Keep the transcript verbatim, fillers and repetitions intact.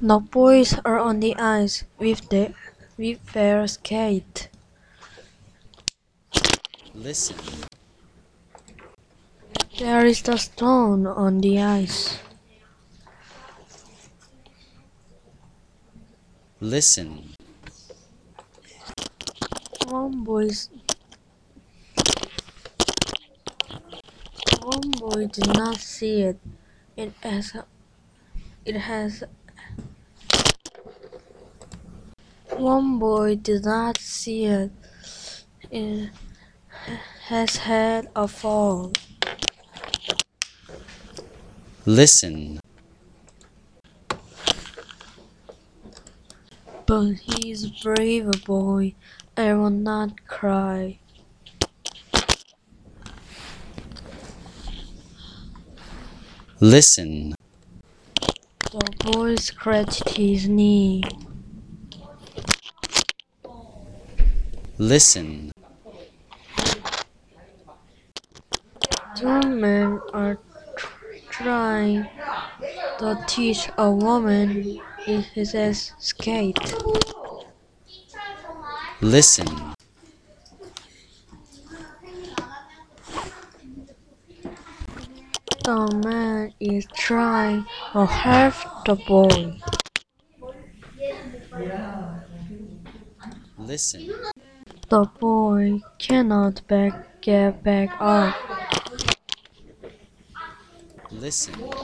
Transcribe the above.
The boys are on the ice with the with their skate. Listen. There is a stone on the ice. Listen. One boy one boy did not see it. It has it has one boy did not see it. It has had a fall. Listen. But he is a brave boy. I will not cry. Listen. The boy scratched his knee. Listen. Two men are tr- trying to teach a woman his skate. Listen. The man is trying to help the boy. Listen. The boy cannot back, get back up. Listen.